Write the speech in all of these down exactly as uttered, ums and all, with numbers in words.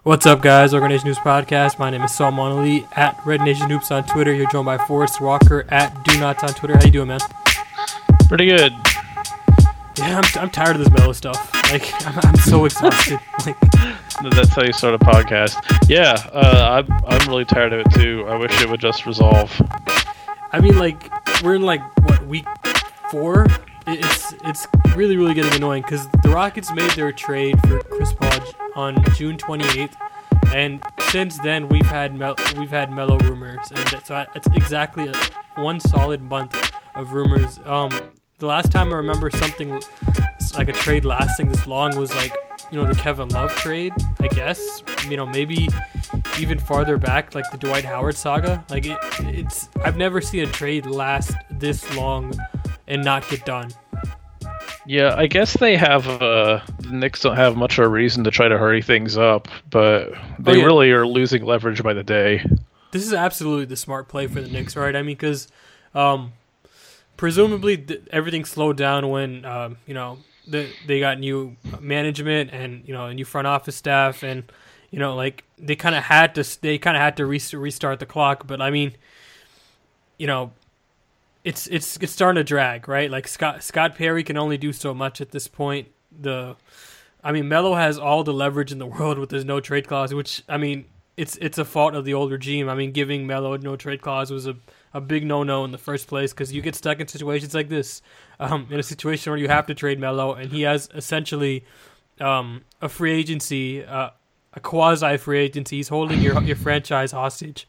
What's up, guys? Organization News Podcast. My name is Saul Monolith at Red Nation Hoops on Twitter. You're joined by Forrest Walker at Do Nots on Twitter. How you doing, man? Pretty good. Yeah, I'm, I'm tired of this mellow stuff. Like, I'm, I'm so exhausted. Like, that's how you start a podcast. Yeah, uh, I'm I'm really tired of it too. I wish it would just resolve. I mean, like, we're in like what week four. It's it's really really getting annoying because the Rockets made their trade for Chris Paul on June twenty-eighth, and since then we've had Mel- we've had Melo rumors, and so it's exactly a, one solid month of rumors. Um, the last time I remember something like a trade lasting this long was like you know the Kevin Love trade, I guess. You know maybe even farther back, like the Dwight Howard saga. Like it, it's I've never seen a trade last this long and not get done. Yeah, I guess they have, uh, the Knicks don't have much of a reason to try to hurry things up, but they oh, yeah. really are losing leverage by the day. This is absolutely the smart play for the Knicks, right? I mean, because um, presumably th- everything slowed down when, um, you know, the, they got new management and, you know, a new front office staff and, you know, like they kind of had to, they kind of had to re- restart the clock. But I mean, you know, It's it's it's starting to drag, right? Like Scott Scott Perry can only do so much at this point. The, I mean, Melo has all the leverage in the world with his no trade clause, which I mean, it's it's a fault of the old regime. I mean, giving Melo a no trade clause was a, a big no no in the first place because you get stuck in situations like this, um, in a situation where you have to trade Melo, and he has essentially um, a free agency, uh, a quasi free agency. He's holding your your franchise hostage.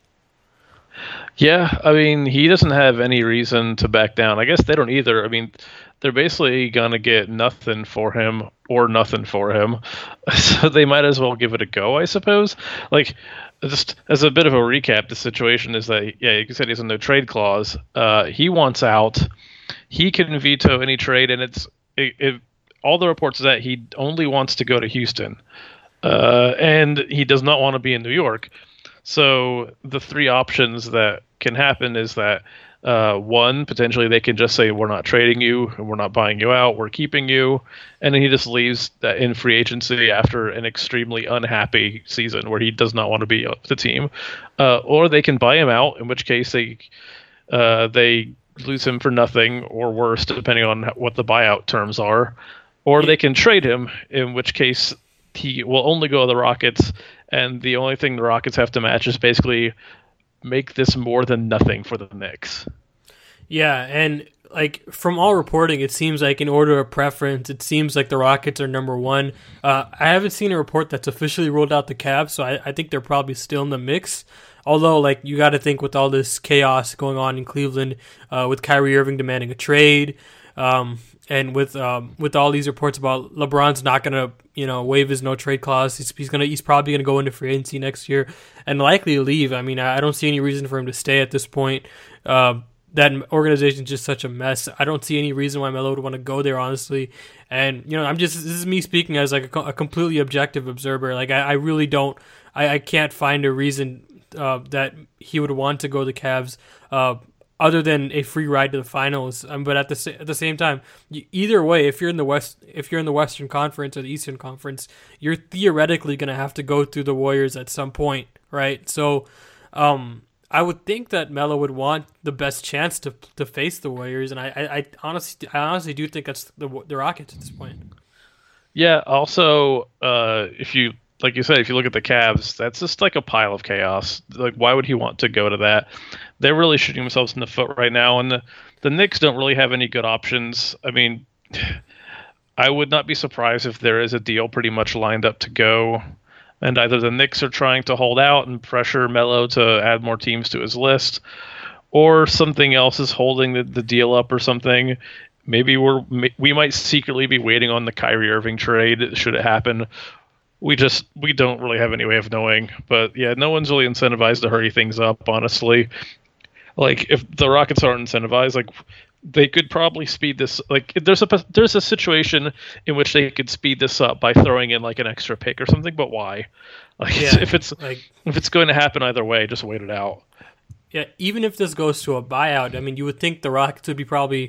Yeah, I mean, he doesn't have any reason to back down. I guess they don't either. I mean, they're basically going to get nothing for him or nothing for him. So they might as well give it a go, I suppose. Like, just as a bit of a recap, the situation is that, yeah, you said he has a no trade clause. Uh, he wants out. He can veto any trade, and it's it, it, all the reports are that he only wants to go to Houston. Uh, and he does not want to be in New York. So the three options that can happen is that, uh, one, potentially they can just say, we're not trading you, and we're not buying you out, we're keeping you. And then he just leaves that in free agency after an extremely unhappy season where he does not want to be with the team. Uh, or they can buy him out, in which case they uh, they lose him for nothing or worse, depending on what the buyout terms are. Or they can trade him, in which case he will only go to the Rockets, and the only thing the Rockets have to match is basically make this more than nothing for the Knicks. Yeah, and like from all reporting, it seems like in order of preference, it seems like the Rockets are number one. Uh, I haven't seen a report that's officially ruled out the Cavs, so I, I think they're probably still in the mix. Although, like, you got to think with all this chaos going on in Cleveland, uh, with Kyrie Irving demanding a trade, um, and with um, with all these reports about LeBron's not gonna, you know, waive his no trade clause. He's, he's gonna he's probably gonna go into free agency next year and likely leave. I mean, I, I don't see any reason for him to stay at this point. Uh, that organization is just such a mess. I don't see any reason why Melo would want to go there, honestly. And you know, I'm just this is me speaking as like a, a completely objective observer. Like I, I really don't, I, I can't find a reason uh, that he would want to go to the Cavs. Uh, other than a free ride to the finals, um, but at the at the same time, you, either way, if you're in the west, if you're in the Western Conference or the Eastern Conference, you're theoretically going to have to go through the Warriors at some point, right? So, um, I would think that Melo would want the best chance to to face the Warriors, and I, I, I honestly, I honestly do think that's the the Rockets at this point. Yeah. Also, uh, if you like you said, if you look at the Cavs, that's just like a pile of chaos. Like, why would he want to go to that? They're really shooting themselves in the foot right now, and the, the Knicks don't really have any good options. I mean, I would not be surprised if there is a deal pretty much lined up to go, and either the Knicks are trying to hold out and pressure Melo to add more teams to his list, or something else is holding the, the deal up or something. Maybe we're we might secretly be waiting on the Kyrie Irving trade should it happen. We just we don't really have any way of knowing. But yeah, no one's really incentivized to hurry things up, honestly. Like, if the Rockets aren't incentivized, like, they could probably speed this. Like, there's a there's a situation in which they could speed this up by throwing in like an extra pick or something. But why? Like, yeah, if it's like, if it's going to happen either way, just wait it out. Yeah, even if this goes to a buyout, I mean, you would think the Rockets would be probably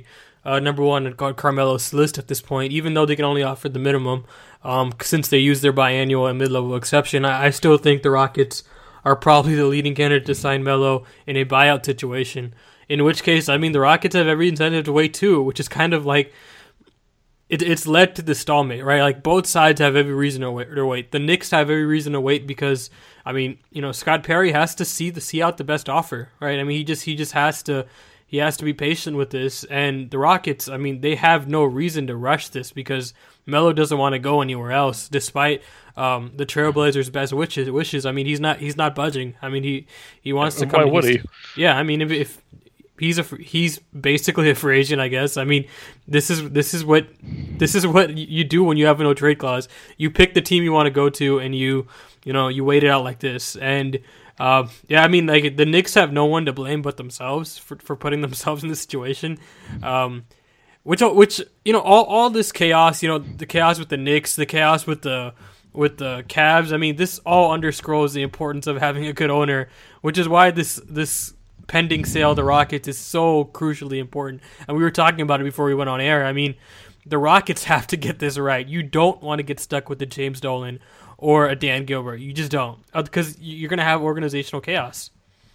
uh, number one on Carmelo's list at this point, even though they can only offer the minimum. Um, since they use their biannual and mid-level exception, I, I still think the Rockets are probably the leading candidate to sign Melo in a buyout situation. In which case, I mean, the Rockets have every incentive to wait too, which is kind of like it, it's led to the stalemate, right? Like both sides have every reason to wait, to wait. The Knicks have every reason to wait because, I mean, you know, Scott Perry has to see the see out the best offer, right? I mean, he just he just has to. He has to be patient with this, and the Rockets, I mean, they have no reason to rush this because Melo doesn't want to go anywhere else, despite um, the Trailblazers' best wishes. Wishes. I mean, he's not he's not budging. I mean, he, he wants to come. Why would he? Yeah, I mean, if, if he's a he's basically a free agent, I guess. I mean, this is this is what this is what you do when you have a no trade clause. You pick the team you want to go to, and you you know you wait it out like this, and. Uh, yeah, I mean, like the Knicks have no one to blame but themselves for, for putting themselves in this situation. Um, which, which you know, all, all this chaos, you know, the chaos with the Knicks, the chaos with the with the Cavs. I mean, this all underscores the importance of having a good owner, which is why this this pending sale of the Rockets is so crucially important. And we were talking about it before we went on air. I mean, the Rockets have to get this right. You don't want to get stuck with the James Dolan or a Dan Gilbert. You just don't, because you're going to have organizational chaos.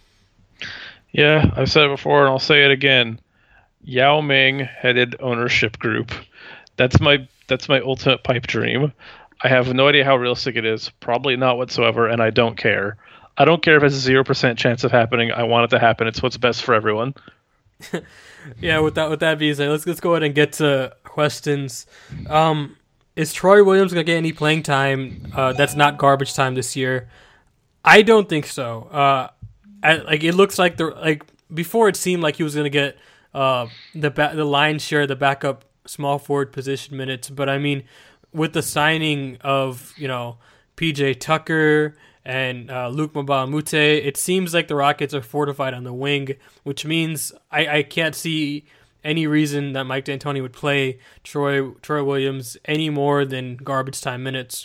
Yeah, I've said it before, and I'll say it again. Yao Ming headed ownership group. That's my that's my ultimate pipe dream. I have no idea how realistic it is. Probably not whatsoever, and I don't care. I don't care if it's a zero percent chance of happening. I want it to happen. It's what's best for everyone. Yeah, with that with that being said, let's let's go ahead and get to questions. Um, Is Troy Williams going to get any playing time uh, that's not garbage time this year? I don't think so. Uh, I, like it looks like the like before it seemed like he was going to get uh, the ba- the lion's share of the backup small forward position minutes, but I mean with the signing of you know P J Tucker and uh, Luke Mbah a Moute, it seems like the Rockets are fortified on the wing, which means I, I can't see any reason that Mike D'Antoni would play Troy Troy Williams any more than garbage time minutes.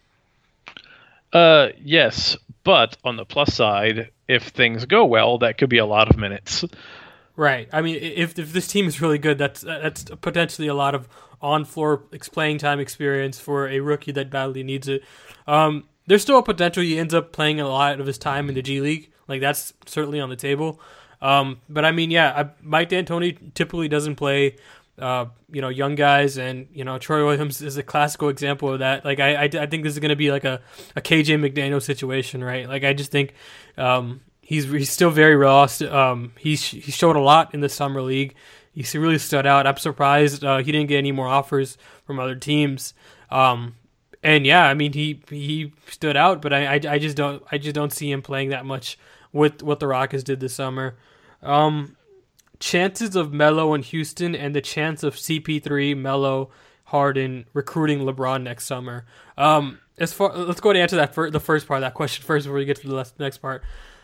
Uh, yes, but on the plus side, if things go well, that could be a lot of minutes. Right. I mean, if if this team is really good, that's that's potentially a lot of on-floor playing time experience for a rookie that badly needs it. Um, there's still a potential he ends up playing a lot of his time in the G League. Like that's certainly on the table. Um, but I mean, yeah, I, Mike D'Antoni typically doesn't play, uh, you know, young guys, and you know, Troy Williams is a classical example of that. Like, I, I, I think this is going to be like a, a K J McDaniel situation, right? Like, I just think, um, he's he's still very raw. Um, he he showed a lot in the summer league. He really stood out. I'm surprised uh, he didn't get any more offers from other teams. Um, and yeah, I mean, he he stood out, but I, I I just don't I just don't see him playing that much with what the Rockets did this summer. Um, chances of Melo in Houston and the chance of C P three, Melo, Harden recruiting LeBron next summer. Um, as far let's go ahead and answer that for the first part of that question first before we get to the next part.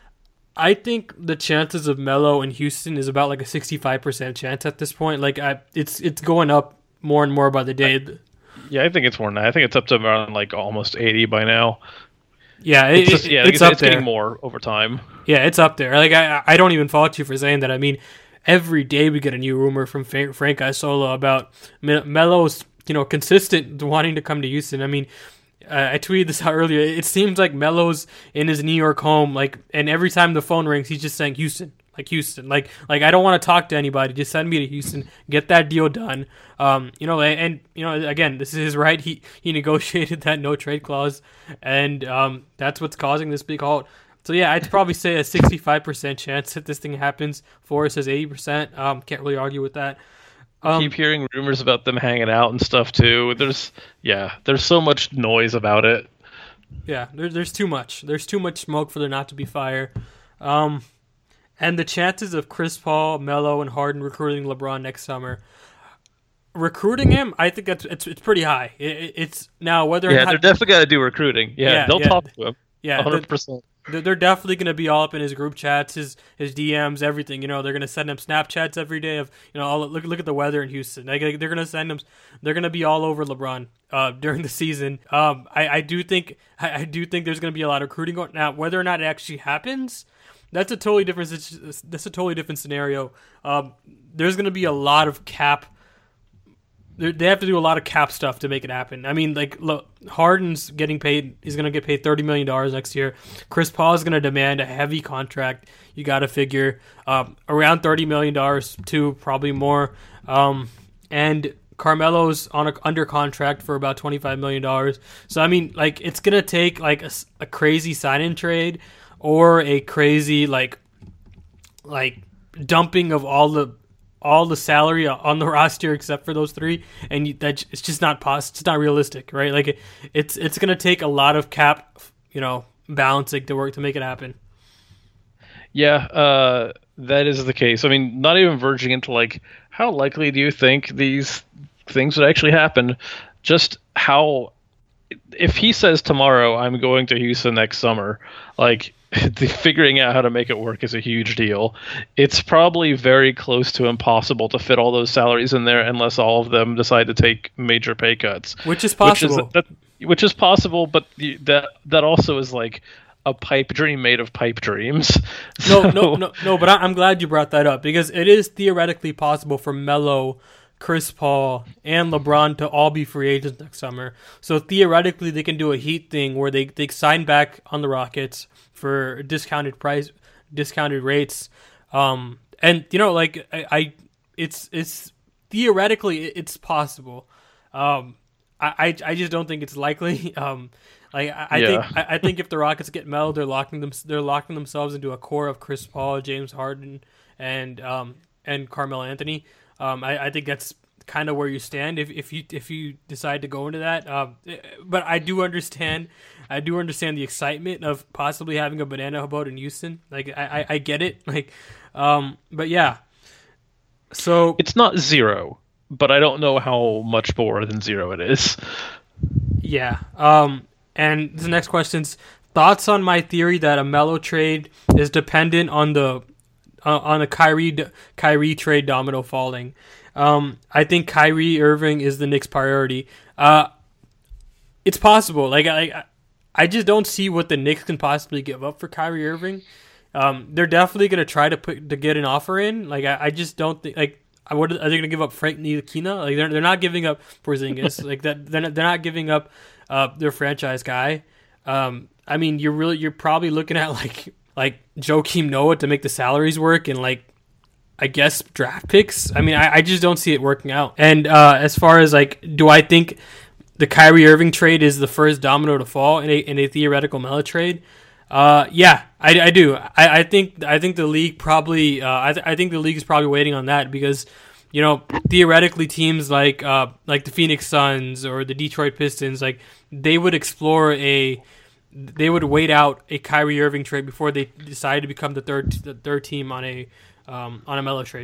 I think the chances of Melo in Houston is about like a sixty-five percent chance at this point. Like I, it's it's going up more and more by the day. Yeah, I think it's more than that. I think it's up to around like almost eighty by now. Yeah, it, it's, just, yeah, it's, it's, up it's there. Getting more over time. Yeah, it's up there. Like I, I don't even fault you for saying that. I mean, every day we get a new rumor from Frank Isola about Melo's, you know, consistent wanting to come to Houston. I mean, uh, I tweeted this out earlier. It seems like Melo's in his New York home, like, and every time the phone rings, he's just saying Houston, like Houston, like, like I don't want to talk to anybody. Just send me to Houston, get that deal done. Um, you know, and, and you know, again, this is his right. He he negotiated that no trade clause, and um, that's what's causing this big halt. So yeah, I'd probably say a sixty-five percent chance that this thing happens. Forrest says eighty percent. Um, can't really argue with that. Um, keep hearing rumors about them hanging out and stuff too. There's yeah, there's so much noise about it. Yeah, there, there's too much. There's too much smoke for there not to be fire. Um, and the chances of Chris Paul, Melo, and Harden recruiting LeBron next summer, recruiting him, I think that's it's it's pretty high. It, it's now whether yeah, or not, they're definitely got to do recruiting. Yeah, yeah they'll yeah, talk to him. Yeah, one hundred percent. They're definitely going to be all up in his group chats, his his D Ms, everything. You know, they're going to send him Snapchats every day of, you know, all, look look at the weather in Houston. They, they're going to send him. They're going to be all over LeBron uh, during the season. Um, I, I do think I, I do think there's going to be a lot of recruiting going now. Whether or not it actually happens, that's a totally different. That's a totally different scenario. Um, there's going to be a lot of cap. They have to do a lot of cap stuff to make it happen. I mean, like, look, Harden's getting paid. He's going to get paid thirty million dollars next year. Chris Paul is going to demand a heavy contract. You got to figure um, around thirty million dollars too, probably more. Um, and Carmelo's on a, under contract for about twenty-five million dollars. So, I mean, like, it's going to take, like, a, a crazy sign-in trade or a crazy, like, like dumping of all the all the salary on the roster except for those three, and you, that it's just not possible. It's not realistic, right? Like it, it's it's gonna take a lot of cap, you know, balancing to work to make it happen. Yeah, uh, that is the case. I mean, not even verging into like how likely do you think these things would actually happen? Just how, if he says tomorrow I'm going to Houston next summer, like. The figuring out how to make it work is a huge deal. It's probably very close to impossible to fit all those salaries in there unless all of them decide to take major pay cuts. Which is possible. Which is, that, which is possible, but the, that that also is like a pipe dream made of pipe dreams. No, so, no, no, no. But I, I'm glad you brought that up because it is theoretically possible for Melo, Chris Paul, and LeBron to all be free agents next summer. So theoretically, they can do a Heat thing where they, they sign back on the Rockets for discounted price, discounted rates, um, and you know, like I, I, it's it's theoretically it's possible. Um, I, I just don't think it's likely. Um, like I, I yeah. think I, I think if the Rockets get Melo, they're locking them they're locking themselves into a core of Chris Paul, James Harden, and um and Carmelo Anthony. Um, I, I think that's kind of where you stand if if you if you decide to go into that. Um, but I do understand. I do understand the excitement of possibly having a banana boat in Houston. Like I, I, I get it. Like, um, but yeah. So it's not zero, but I don't know how much more than zero it is. Yeah. Um, and the next question's thoughts on my theory that a Melo trade is dependent on the uh, on a Kyrie Kyrie trade domino falling. Um, I think Kyrie Irving is the Knicks' priority. Uh, it's possible. Like I. I just don't see what the Knicks can possibly give up for Kyrie Irving. Um, they're definitely going to try to put to get an offer in. Like I, I just don't think like I would. Are they going to give up Frank Ntilikina? Like they're they're not giving up Porzingis. like that. They're not, they're not giving up uh, their franchise guy. Um, I mean, you're really you're probably looking at like like Joakim Noah to make the salaries work and like I guess draft picks. I mean, I, I just don't see it working out. And uh, as far as like, do I think the Kyrie Irving trade is the first domino to fall in a in a theoretical Melo trade? Uh, yeah, I, I do. I, I think I think the league probably uh, I th- I think the league is probably waiting on that because you know theoretically teams like uh, like the Phoenix Suns or the Detroit Pistons like they would explore a they would wait out a Kyrie Irving trade before they decide to become the third the third team on a um, on a Melo trade.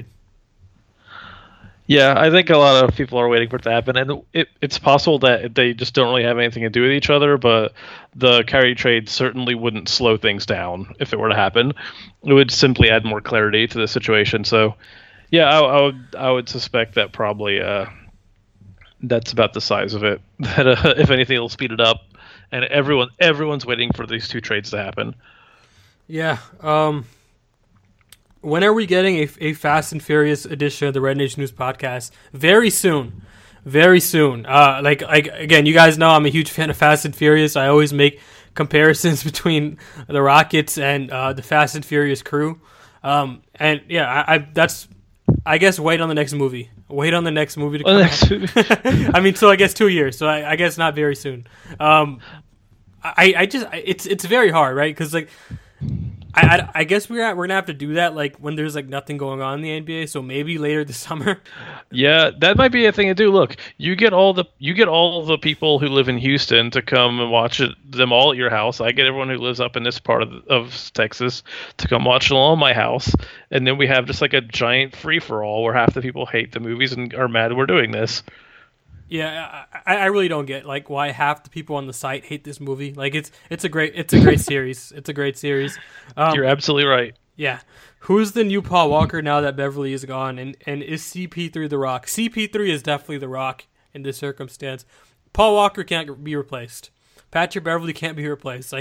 Yeah, I think a lot of people are waiting for it to happen, and it, it's possible that they just don't really have anything to do with each other, but the Kyrie trade certainly wouldn't slow things down if it were to happen. It would simply add more clarity to the situation. So, yeah, I, I would I would suspect that probably uh, that's about the size of it. That uh, if anything, it'll speed it up, and everyone everyone's waiting for these two trades to happen. Yeah. Um, when are we getting a, a Fast and Furious edition of the Red Nation News podcast? Very soon. Very soon. Uh, like, like again, you guys know I'm a huge fan of Fast and Furious. I always make comparisons between the Rockets and uh, the Fast and Furious crew. Um, and yeah, I, I that's I guess wait on the next movie. Wait on the next movie to come out. Movie. I mean, so I guess two years. So I, I guess not very soon. Um, I, I just it's it's very hard, right? Because like. I, I, I guess we're we're gonna have to do that like when there's like nothing going on in the N B A. So maybe later this summer. Yeah, that might be a thing to do. Look, you get all the you get all the people who live in Houston to come and watch it, them all at your house. I get everyone who lives up in this part of, of Texas to come watch it all at my house, and then we have just like a giant free for all where half the people hate the movies and are mad we're doing this. Yeah, I, I really don't get like why half the people on the site hate this movie. Like it's it's a great it's a great series. It's a great series. Um, You're absolutely right. Yeah. Who's the new Paul Walker now that Beverly is gone? And and is C P three the Rock? C P three is definitely the Rock in this circumstance. Paul Walker can't be replaced. Patrick Beverly can't be replaced. Like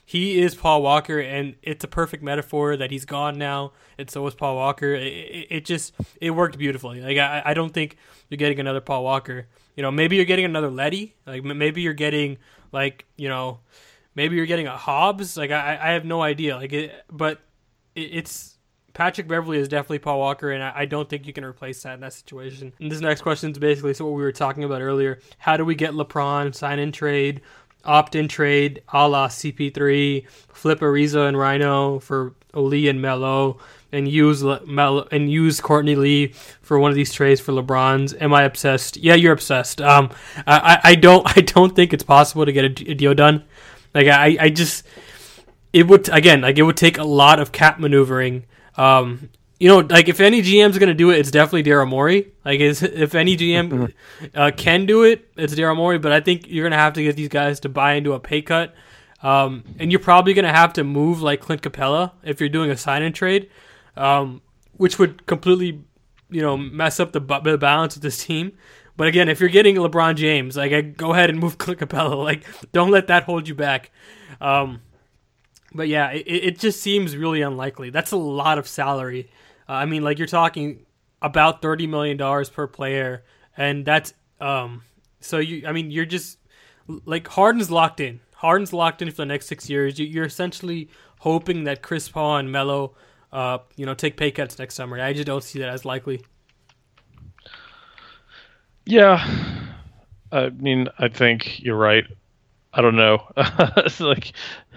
he is Paul Walker, and it's a perfect metaphor that he's gone now, and so is Paul Walker. It, it, it just it worked beautifully. Like I, I don't think you're getting another Paul Walker. You know, maybe you're getting another Letty. Like maybe you're getting like you know, maybe you're getting a Hobbs. Like I, I have no idea. Like it, but it, it's. Patrick Beverley is definitely Paul Walker, and I don't think you can replace that in that situation. And this next question is basically so what we were talking about earlier. How do we get LeBron, sign-in trade, opt-in trade, a la C P three, flip Ariza and Rhino for Oli and Melo, and use Le- Melo, and use Courtney Lee for one of these trades for LeBron's? Am I obsessed? Yeah, you're obsessed. Um, I, I don't I don't think it's possible to get a, a deal done. Like I, I just it would again like it would take a lot of cap maneuvering. Um, you know, like if any G M is going to do it, it's definitely Daryl Morey. Like is, if any G M uh, can do it, it's Daryl Morey. But I think you're going to have to get these guys to buy into a pay cut. Um, and you're probably going to have to move like Clint Capella if you're doing a sign-in trade, um, which would completely, you know, mess up the, the balance of this team. But again, if you're getting LeBron James, like I, go ahead and move Clint Capella. Like don't let that hold you back. Um, But yeah, it, it just seems really unlikely. That's a lot of salary. Uh, I mean, like you're talking about thirty million dollars per player, and that's um. So you, I mean, you're just like Harden's locked in. Harden's locked in for the next six years. You, you're essentially hoping that Chris Paul and Melo, uh, you know, take pay cuts next summer. I just don't see that as likely. Yeah, I mean, I think you're right. I don't know. It's like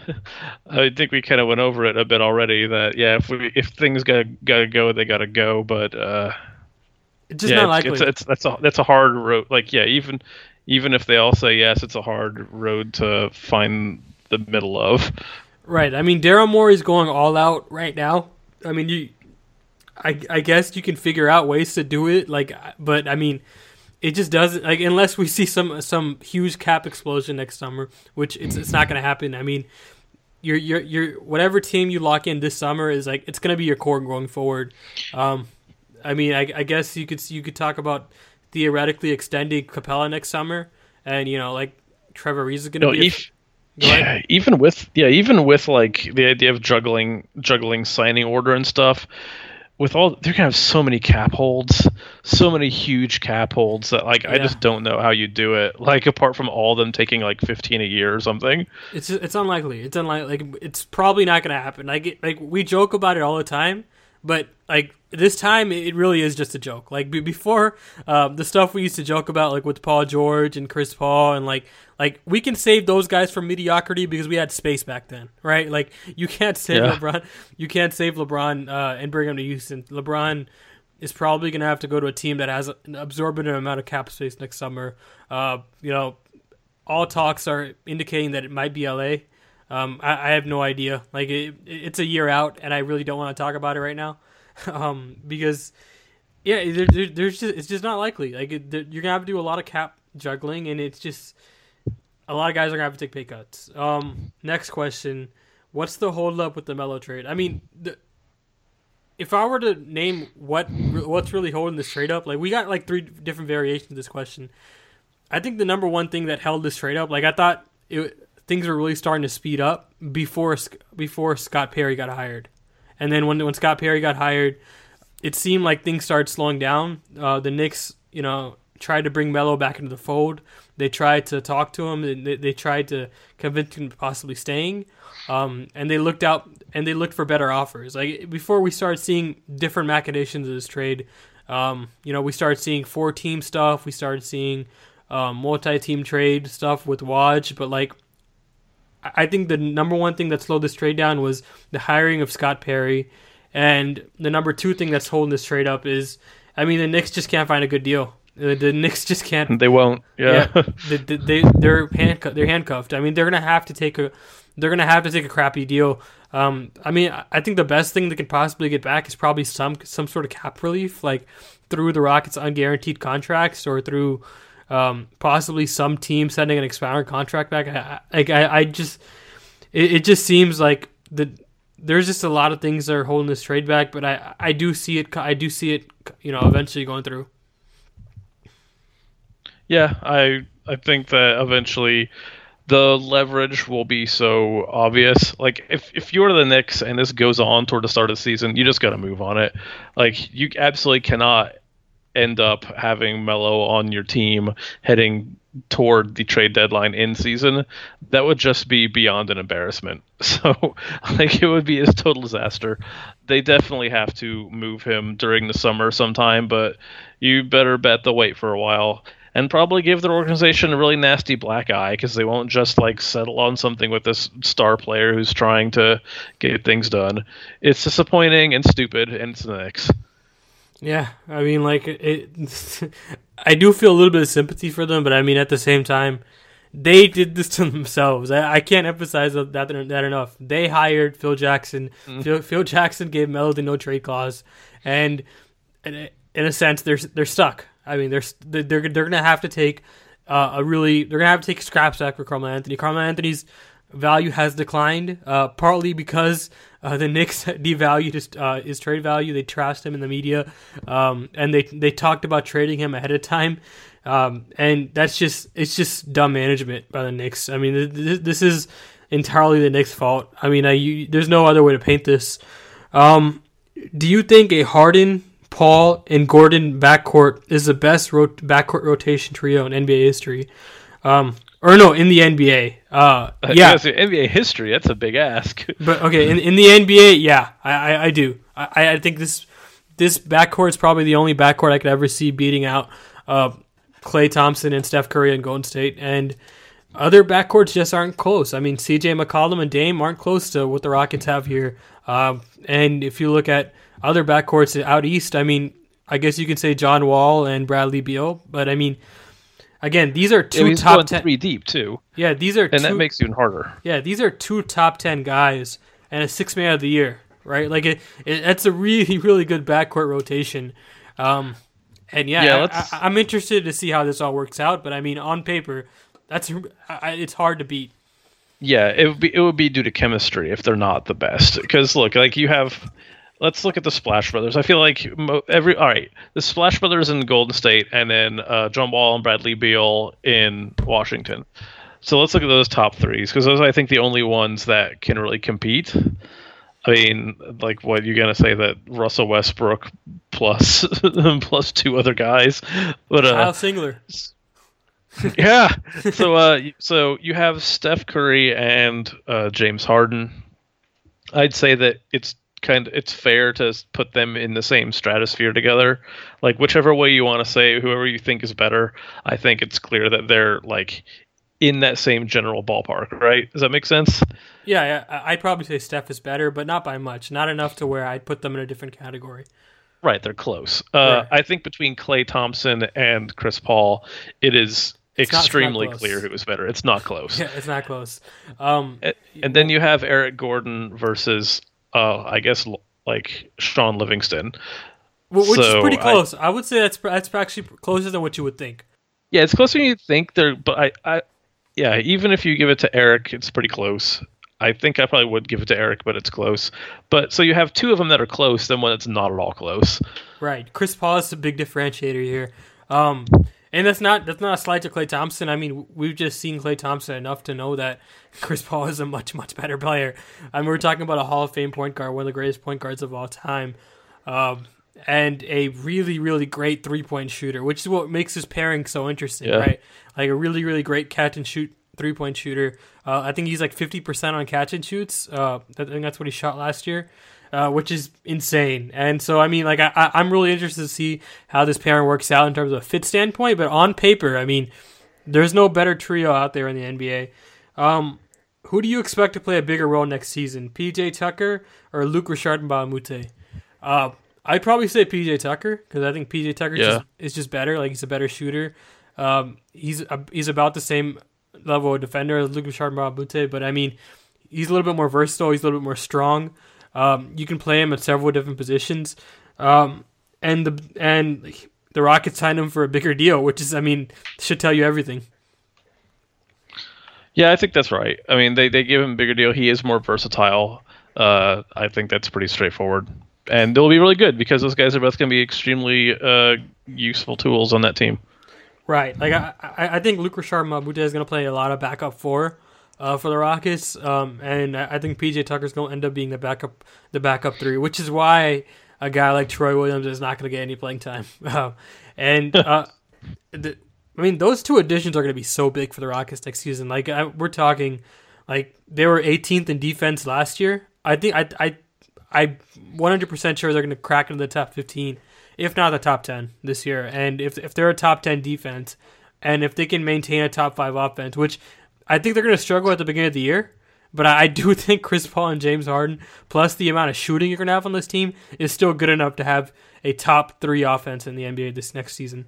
I think we kind of went over it a bit already. That yeah, if we if things gotta gotta go, they gotta go. But uh, it's just yeah, not it's, likely. It's, it's that's a that's a hard road. Like yeah, even even if they all say yes, it's a hard road to find the middle of. Right. I mean, Daryl Morey's going all out right now. I mean, you, I I guess you can figure out ways to do it. Like, but I mean. It just doesn't like unless we see some some huge cap explosion next summer, which it's it's not going to happen. I mean, your your your whatever team you lock in this summer is like it's going to be your core going forward. Um, I mean, I, I guess you could you could talk about theoretically extending Capella next summer, and you know like Trevor Ariza is going to no, be. If, a, yeah, even with yeah, even with like the idea of juggling juggling signing order and stuff. With all, they're gonna have so many cap holds, so many huge cap holds that like yeah. I just don't know how you do it. Like apart from all of them taking like fifteen a year or something. It's it's unlikely. It's unlikely. Like it's probably not gonna happen. Like like we joke about it all the time, but like this time it really is just a joke. Like before, uh, the stuff we used to joke about, like with Paul George and Chris Paul, and like like we can save those guys from mediocrity because we had space back then, right? Like you can't save yeah. LeBron, you can't save LeBron uh, and bring him to Houston. LeBron is probably going to have to go to a team that has an absorbent amount of cap space next summer. Uh, you know, all talks are indicating that it might be L A. Um, I, I have no idea. Like it, it's a year out, and I really don't want to talk about it right now. Um, because yeah, there, there, there's just it's just not likely. Like it, there, you're gonna have to do a lot of cap juggling, and it's just a lot of guys are gonna have to take pay cuts. Um, next question: what's the holdup with the Melo trade? I mean, the, if I were to name what what's really holding this trade up, like we got like three different variations of this question. I think the number one thing that held this trade up, like I thought it, things were really starting to speed up before before Scott Perry got hired. And then when when Scott Perry got hired, it seemed like things started slowing down. Uh, the Knicks, you know, tried to bring Melo back into the fold. They tried to talk to him. And they, they tried to convince him to possibly staying. Um, and they looked out and they looked for better offers. Like before we started seeing different machinations of this trade, um, you know, we started seeing four team stuff. We started seeing um, multi-team trade stuff with Woj. But like, I think the number one thing that slowed this trade down was the hiring of Scott Perry. And the number two thing that's holding this trade up is, I mean, the Knicks just can't find a good deal. The, the Knicks just can't. They won't. Yeah. yeah they, they, they're, handcuffed, they're handcuffed. I mean, they're going to have to take a they're gonna have to take a crappy deal. Um, I mean, I think the best thing they could possibly get back is probably some some sort of cap relief, like through the Rockets' unguaranteed contracts or through Um, possibly some team sending an expiring contract back. I, I, I just, it, it just seems like the there's just a lot of things that are holding this trade back. But I, I do see it. I do see it. You know, eventually going through. Yeah, I, I think that eventually the leverage will be so obvious. Like if if you're the Knicks and this goes on toward the start of the season, you just got to move on it. Like you absolutely cannot end up having Melo on your team heading toward the trade deadline in season. That would just be beyond an embarrassment. So like it would be a total disaster. They definitely have to move him during the summer sometime, but you better bet they'll wait for a while and probably give their organization a really nasty black eye, because they won't just like settle on something with this star player who's trying to get things done. It's disappointing and stupid, and it's the Knicks. Yeah, I mean, like, it, I do feel a little bit of sympathy for them, but I mean, at the same time, they did this to themselves. I, I can't emphasize that, that that enough. They hired Phil Jackson. Mm. Phil, Phil Jackson gave Melo the no trade clause, and in, in a sense, they're they're stuck. I mean, they're they're they're going to have to take uh, a really they're going to have to take scraps back for Carmelo Anthony. Carmelo Anthony's value has declined, uh, partly because uh, the Knicks devalued his, uh, his trade value. They trashed him in the media, um, and they they talked about trading him ahead of time, um, and that's just it's just dumb management by the Knicks. I mean, this, this is entirely the Knicks' fault. I mean, I, you, there's no other way to paint this. Um, do you think a Harden, Paul, and Gordon backcourt is the best rot- backcourt rotation trio in N B A history? Um, or no, in the N B A. Uh, yeah, uh, N B A history. That's a big ask. But okay, in in the N B A, yeah, I, I, I do. I, I think this this backcourt is probably the only backcourt I could ever see beating out uh, Klay Thompson and Steph Curry and Golden State, and other backcourts just aren't close. I mean, C J McCollum and Dame aren't close to what the Rockets have here. Um, and if you look at other backcourts out east, I mean, I guess you could say John Wall and Bradley Beal, but I mean, again, these are two yeah, he's top going ten. Three deep too. Yeah, these are, and two, that makes it even harder. Yeah, these are two top ten guys and a six man of the year, right? Like it, it that's a really, really good backcourt rotation. Um, and yeah, yeah I, I, I'm interested to see how this all works out. But I mean, on paper, that's I, it's hard to beat. Yeah, it would be it would be due to chemistry if they're not the best. Because look, like you have. Let's look at the Splash Brothers. I feel like mo- every all right, the Splash Brothers in Golden State, and then uh, John Wall and Bradley Beal in Washington. So let's look at those top threes, because those are, I think, the only ones that can really compete. I mean, like, what you're gonna say that Russell Westbrook plus plus two other guys, but uh, Kyle Singler. Yeah. So uh, so you have Steph Curry and uh, James Harden. I'd say that it's. Kind of, it's fair to put them in the same stratosphere together. Like whichever way you want to say, whoever you think is better, I think it's clear that they're like in that same general ballpark, right? Does that make sense? Yeah, yeah. I'd probably say Steph is better, but not by much. Not enough to where I'd put them in a different category. Right, they're close. Uh, right. I think between Klay Thompson and Chris Paul, it is it's extremely not, not clear who is better. It's not close. Yeah, it's not close. Um, and, and then you have Eric Gordon versus. Uh, I guess like Sean Livingston, well, which so is pretty close. I, I would say that's that's actually closer than what you would think. Yeah, it's closer than you think. There, but I, I, yeah, even if you give it to Eric, it's pretty close. I think I probably would give it to Eric, but it's close. But so you have two of them that are close, then one that's not at all close. Right, Chris Paul is a big differentiator here. Um, And that's not that's not a slight to Klay Thompson. I mean, we've just seen Klay Thompson enough to know that Chris Paul is a much, much better player. I mean, we're talking about a Hall of Fame point guard, one of the greatest point guards of all time, um, and a really, really great three-point shooter, which is what makes this pairing so interesting, yeah. right? Like a really, really great catch-and-shoot three-point shooter. Uh, I think he's like fifty percent on catch-and-shoots. Uh, I think that's what he shot last year. Uh, which is insane. And so, I mean, like, I, I, I'm really interested to see how this pairing works out in terms of a fit standpoint. But on paper, I mean, there's no better trio out there in the N B A. Um, who do you expect to play a bigger role next season, P J Tucker or Luc Richard Mbah-a-Moute? Uh, I'd probably say P J Tucker because I think P J Tucker yeah. just, is just better. Like, he's a better shooter. Um, he's a, he's about the same level of defender as Luc Richard Mbah-a-Moute, but I mean, he's a little bit more versatile. He's a little bit more strong. Um, you can play him at several different positions, um, and the and the Rockets signed him for a bigger deal, which is, I mean, should tell you everything. Yeah, I think that's right. I mean, they, they give him a bigger deal. He is more versatile. Uh, I think that's pretty straightforward, and they'll be really good because those guys are both going to be extremely uh, useful tools on that team. Right. Like I, I I think Luc Richard Mbah is going to play a lot of backup four uh, for the Rockets, um, and I I think P J Tucker's going to end up being the backup the backup three, which is why a guy like Troy Williams is not going to get any playing time. Um, and uh, the, I mean, those two additions are going to be so big for the Rockets next season. Like I, we're talking, like they were eighteenth in defense last year. I think I I I one hundred percent sure they're going to crack into the top fifteen. If not the top ten this year. And if if they're a top ten defense, and if they can maintain a top five offense, which I think they're going to struggle at the beginning of the year, but I, I do think Chris Paul and James Harden, plus the amount of shooting you're going to have on this team, is still good enough to have a top three offense in the N B A this next season.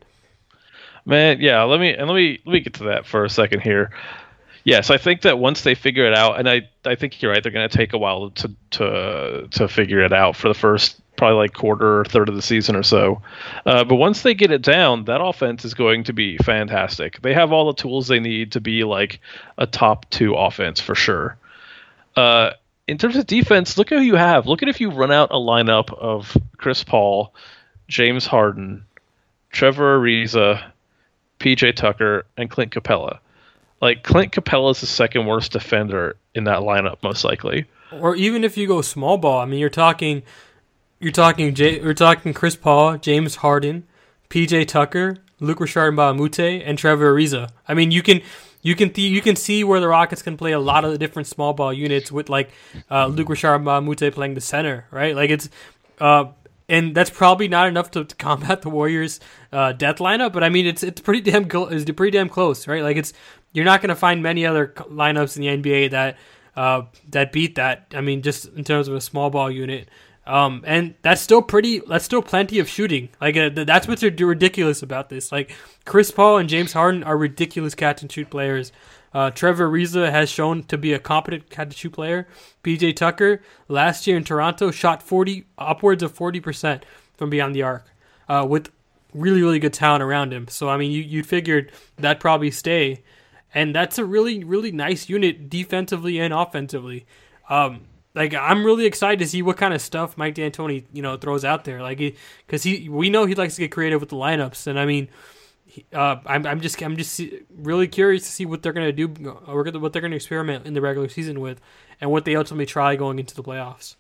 Man, yeah, let me and let me let me get to that for a second here. Yes, I think that once they figure it out, and I, I think you're right, they're going to take a while to to to figure it out for the first probably like quarter or third of the season or so. Uh, but once they get it down, that offense is going to be fantastic. They have all the tools they need to be like a top two offense for sure. Uh, in terms of defense, look who you have. Look at if you run out a lineup of Chris Paul, James Harden, Trevor Ariza, P J Tucker, and Clint Capella. Like, Clint Capella is the second worst defender in that lineup, most likely. Or even if you go small ball, I mean, you're talking, you're talking, J, you're talking Chris Paul, James Harden, P J Tucker, Luc Richard Mbah, and Trevor Ariza. I mean, you can, you can, th- you can see where the Rockets can play a lot of the different small ball units with like uh, Luc Richard Mbah playing the center, right? Like it's, uh, and that's probably not enough to, to combat the Warriors' uh, death lineup. But I mean, it's it's pretty damn cl- it's pretty damn close, right? Like it's. You're not going to find many other lineups in the N B A that uh, that beat that. I mean, just in terms of a small ball unit, um, and that's still pretty. That's still plenty of shooting. Like uh, that's what's ridiculous about this. Like Chris Paul and James Harden are ridiculous catch and shoot players. Uh, Trevor Ariza has shown to be a competent catch and shoot player. P J Tucker last year in Toronto shot forty upwards of forty percent from beyond the arc uh, with really really good talent around him. So I mean, you you figured that'd probably stay. And that's a really, really nice unit defensively and offensively. Um, like I'm really excited to see what kind of stuff Mike D'Antoni, you know, throws out there. Like, because he, we know he likes to get creative with the lineups, and I mean, he, uh, I'm, I'm just, I'm just really curious to see what they're gonna do, or what they're gonna experiment in the regular season with, and what they ultimately try going into the playoffs.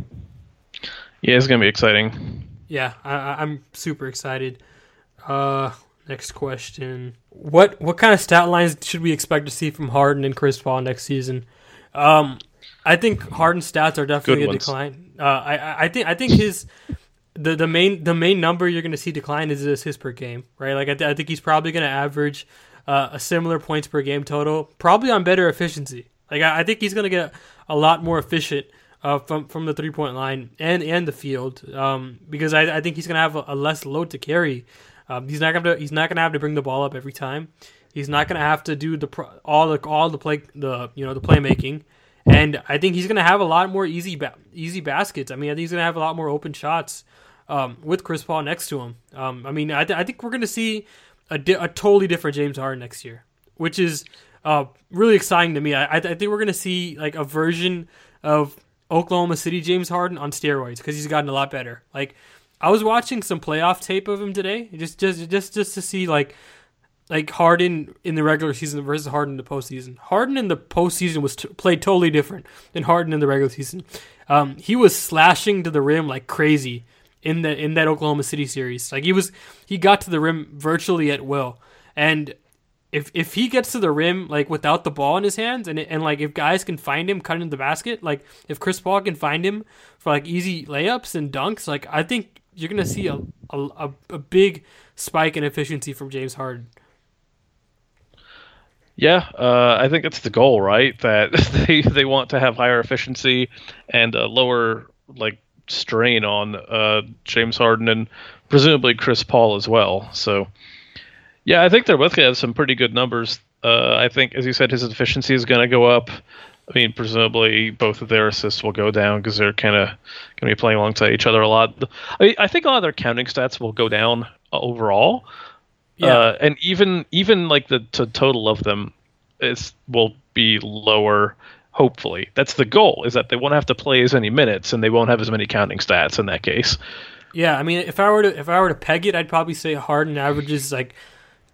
Yeah, it's gonna be exciting. Yeah, I, I'm super excited. Uh, next question. What what kind of stat lines should we expect to see from Harden and Chris Paul next season? Um, I think Harden's stats are definitely a decline. Uh, I I think I think his the, the main the main number you're going to see decline is his per game, right? Like I, th- I think he's probably going to average uh, a similar points per game total, probably on better efficiency. Like I, I think he's going to get a lot more efficient uh, from from the three point line and and the field, um, because I I think he's going to have a, a less load to carry. Um, he's not gonna he's not gonna have to bring the ball up every time. He's not gonna have to do the pro, all the all the play the you know the playmaking, and I think he's gonna have a lot more easy ba- easy baskets. I mean, I think he's gonna have a lot more open shots um, with Chris Paul next to him. Um, I mean, I, th- I think we're gonna see a, di- a totally different James Harden next year, which is uh, really exciting to me. I, I, th- I think we're gonna see like a version of Oklahoma City James Harden on steroids because he's gotten a lot better. Like. I was watching some playoff tape of him today, just just just just to see like like Harden in the regular season versus Harden in the postseason. Harden in the postseason was t- played totally different than Harden in the regular season. Um, he was slashing to the rim like crazy in the in that Oklahoma City series. Like he was, he got to the rim virtually at will. And if if he gets to the rim like without the ball in his hands, and and like if guys can find him cutting the basket, like if Chris Paul can find him for like easy layups and dunks, like I think. You're going to see a, a a big spike in efficiency from James Harden. Yeah, uh, I think that's the goal, right? That they, they want to have higher efficiency and a lower like strain on uh, James Harden and presumably Chris Paul as well. So, yeah, I think they're both going to have some pretty good numbers. Uh, I think, as you said, his efficiency is going to go up. I mean, presumably both of their assists will go down because they're kind of going to be playing alongside each other a lot. I mean, I think a lot of their counting stats will go down overall. Yeah. Uh, and even even like the, the total of them is will be lower, hopefully. That's the goal, is that they won't have to play as many minutes and they won't have as many counting stats in that case. Yeah, I mean, if I were to if I were to peg it, I'd probably say Harden averages like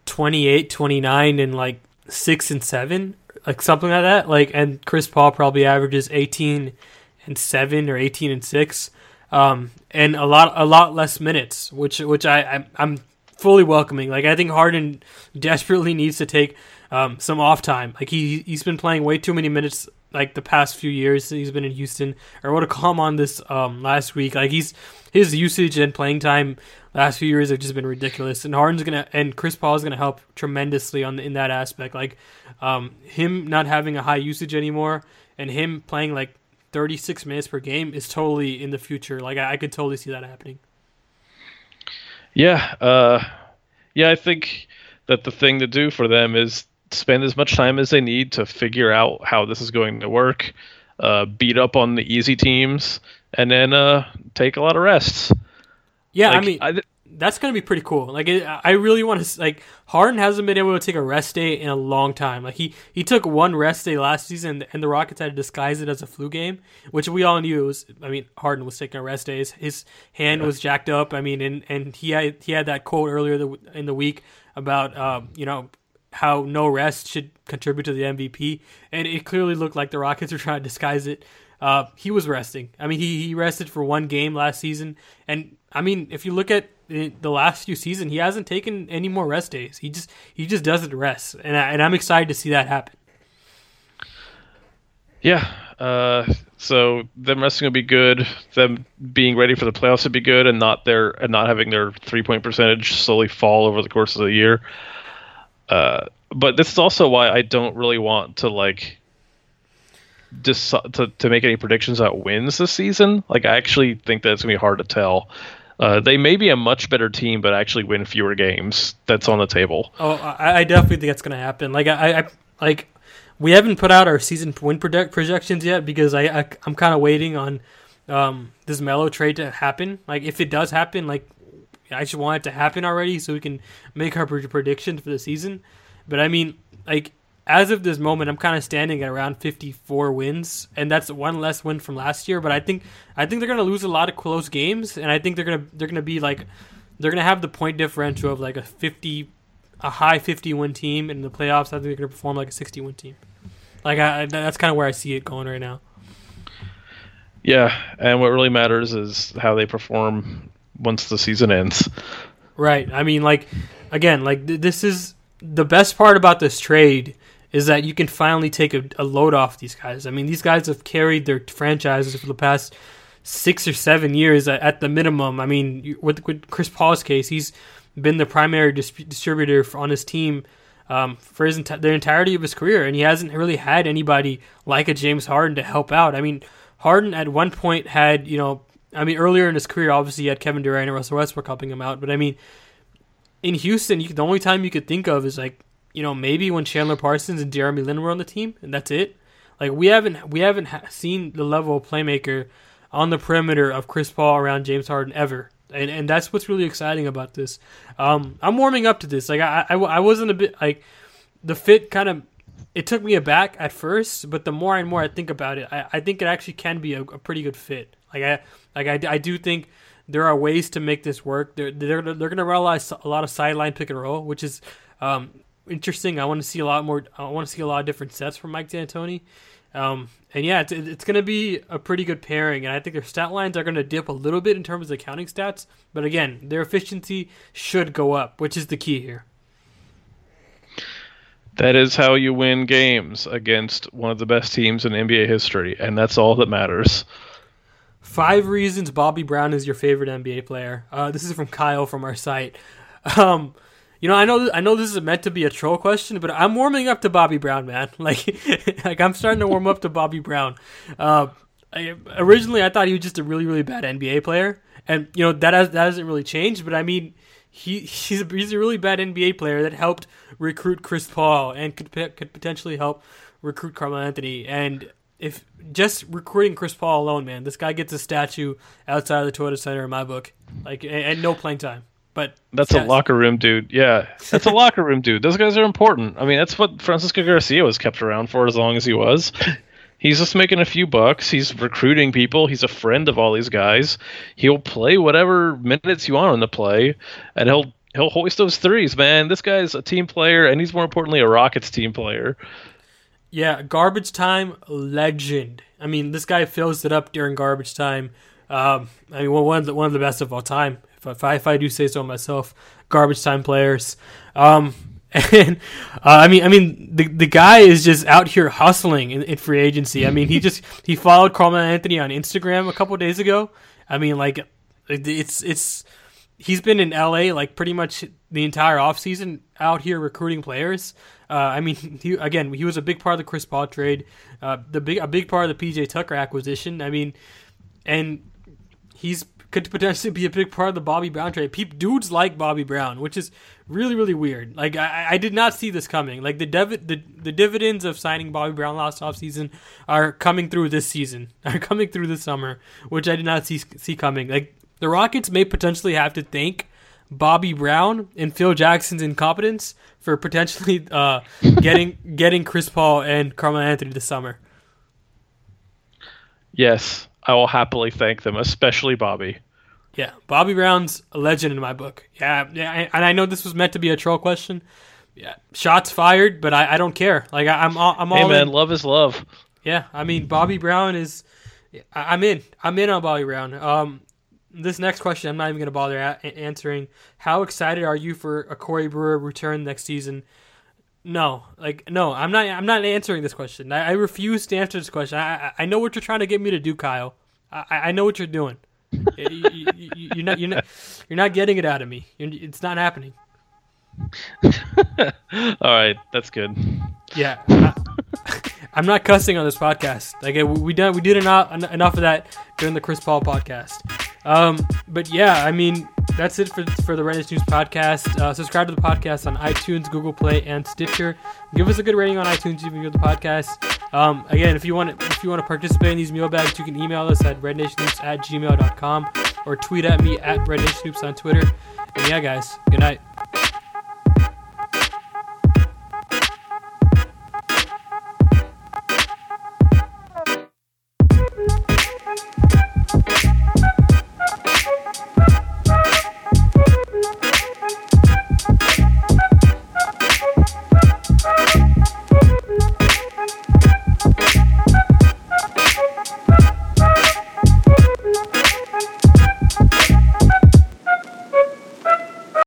twenty-eight, twenty-nine, and like six and seven, like something like that. Like, and Chris Paul probably averages eighteen and seven or eighteen and six, um, and a lot a lot less minutes, which which I I'm, I'm fully welcoming. Like, I think Harden desperately needs to take um, some off time. Like, he he's been playing way too many minutes like the past few years he's been in Houston. I wrote a column on this um, last week. Like, he's his usage and playing time last few years have just been ridiculous. And Harden's gonna and Chris Paul is gonna help tremendously on the, in that aspect. Like, um, him not having a high usage anymore and him playing like thirty-six minutes per game is totally in the future. Like, I, I could totally see that happening. Yeah, uh, yeah. I think that the thing to do for them is spend as much time as they need to figure out how this is going to work, uh, beat up on the easy teams, and then uh, take a lot of rests. Yeah, like, I mean, I, that's going to be pretty cool. Like, it, I really want to, like, Harden hasn't been able to take a rest day in a long time. Like, he, he took one rest day last season, and the Rockets had to disguise it as a flu game, which we all knew it was. I mean, Harden was taking a rest day. His, his hand yeah. was jacked up. I mean, and, and he had he had that quote earlier in the week about, um, you know, how no rest should contribute to the M V P, and it clearly looked like the Rockets were trying to disguise it. Uh, he was resting. I mean, he, he rested for one game last season, and I mean, if you look at the last few seasons, he hasn't taken any more rest days. He just he just doesn't rest, and I, and I'm excited to see that happen. Yeah. Uh, so them resting would be good. Them being ready for the playoffs would be good, and not their and not having their three point percentage slowly fall over the course of the year. Uh, but this is also why I don't really want to like just to to make any predictions about wins this season. Like, I actually think that it's gonna be hard to tell. Uh, they may be a much better team, but actually win fewer games. That's on the table. Oh, I, I definitely think that's gonna happen. Like, I, I like we haven't put out our season win project projections yet because I, I I'm kind of waiting on um, this Melo trade to happen. Like, if it does happen, like, I just want it to happen already so we can make our predictions for the season. But I mean, like, as of this moment, I'm kind of standing at around fifty-four wins, and that's one less win from last year. But I think I think they're gonna lose a lot of close games, and I think they're gonna they're gonna be like they're gonna have the point differential of like a fifty, a high fifty win team, and in the playoffs, I think they're gonna perform like a sixty win team. Like, I, that's kind of where I see it going right now. Yeah, and what really matters is how they perform once the season ends. Right. I mean, like, again, like th- this is the best part about this trade is that you can finally take a, a load off these guys. I mean, these guys have carried their franchises for the past six or seven years at, at the minimum. I mean, with, with Chris Paul's case, he's been the primary dis- distributor for, on his team um, for his enti- the entirety of his career, and he hasn't really had anybody like a James Harden to help out. I mean, Harden at one point had, you know, I mean, earlier in his career, obviously, he had Kevin Durant and Russell Westbrook helping him out. But, I mean, in Houston, you, the only time you could think of is, like, you know, maybe when Chandler Parsons and Jeremy Lin were on the team, and that's it. Like, we haven't we haven't ha- seen the level of playmaker on the perimeter of Chris Paul around James Harden ever. And and that's what's really exciting about this. Um, I'm warming up to this. Like, I, I, I wasn't a bit, like, the fit kind of, it took me aback at first, but the more and more I think about it, I, I think it actually can be a, a pretty good fit. Like, I like I, I do think there are ways to make this work. They're they're they're going to realize a lot of sideline pick and roll, which is um, interesting. I want to see a lot more. I want to see a lot of different sets from Mike D'Antoni. Um, and yeah, it's it's going to be a pretty good pairing. And I think their stat lines are going to dip a little bit in terms of the counting stats, but again, their efficiency should go up, which is the key here. That is how you win games against one of the best teams in N B A history, and that's all that matters. Five reasons Bobby Brown is your favorite N B A player. Uh, this is from Kyle from our site. Um, you know, I know, I know this is meant to be a troll question, but I'm warming up to Bobby Brown, man. Like, like I'm starting to warm up to Bobby Brown. Uh, I, originally, I thought he was just a really, really bad N B A player, and you know that has, that hasn't really changed. But I mean, he he's a, he's a really bad N B A player that helped recruit Chris Paul and could could potentially help recruit Carmelo Anthony. And if just recruiting Chris Paul alone, man, this guy gets a statue outside of the Toyota Center in my book, like, and, and no playing time. But that's a locker room dude. Yeah, that's a locker room dude. Those guys are important. I mean, that's what Francisco Garcia was kept around for as long as he was. He's just making a few bucks. He's recruiting people. He's a friend of all these guys. He'll play whatever minutes you want him to play, and he'll He'll hoist those threes, man. This guy's a team player, and he's more importantly a Rockets team player. Yeah, garbage time legend. I mean, this guy fills it up during garbage time. Um, I mean, one of the one of the best of all time, if, if I if I do say so myself. Garbage time players. Um, and uh, I mean, I mean, the the guy is just out here hustling in, in free agency. I mean, he just he followed Carmelo Anthony on Instagram a couple of days ago. I mean, like it's it's he's been in L A like pretty much the entire offseason out here recruiting players. Uh, I mean, he, again, he was a big part of the Chris Paul trade, uh, the big a big part of the P J Tucker acquisition. I mean, and he's could potentially be a big part of the Bobby Brown trade. Peep, dudes like Bobby Brown, which is really, really weird. Like, I, I did not see this coming. Like, the, dev- the the dividends of signing Bobby Brown last offseason are coming through this season, are coming through this summer, which I did not see see coming. Like, the Rockets may potentially have to thank Bobby Brown and Phil Jackson's incompetence for potentially uh, getting getting Chris Paul and Carmelo Anthony this summer. Yes, I will happily thank them, especially Bobby. Yeah, Bobby Brown's a legend in my book. Yeah, yeah, and I know this was meant to be a troll question. Yeah, shots fired, but I, I don't care. Like I, I'm all, I'm all Hey man, in. love is love. Yeah, I mean Bobby Brown is. I, I'm in. I'm in on Bobby Brown. Um, this next question I'm not even going to bother a- answering. How excited are you for a Corey Brewer return next season? No, like no, I'm not. I'm not answering this question. I, I refuse to answer this question. I, I I know what you're trying to get me to do, Kyle. I, I know what you're doing. you, you, you, you're not. You're not. You're not getting it out of me. You're, it's not happening. All right, that's good. Yeah, I, I'm not cussing on this podcast. Like we, we done. We did enough enough of that during the Chris Paul podcast. Um, but yeah, I mean that's it for for the Red Nation News podcast. Uh, subscribe to the podcast on iTunes, Google Play, and Stitcher. Give us a good rating on iTunes if you enjoy the podcast. Um, again, if you want to, if you want to participate in these meal bags, you can email us at rednationhoops at gmail dot com or tweet at me at rednationhoops on Twitter. And yeah, guys, good night.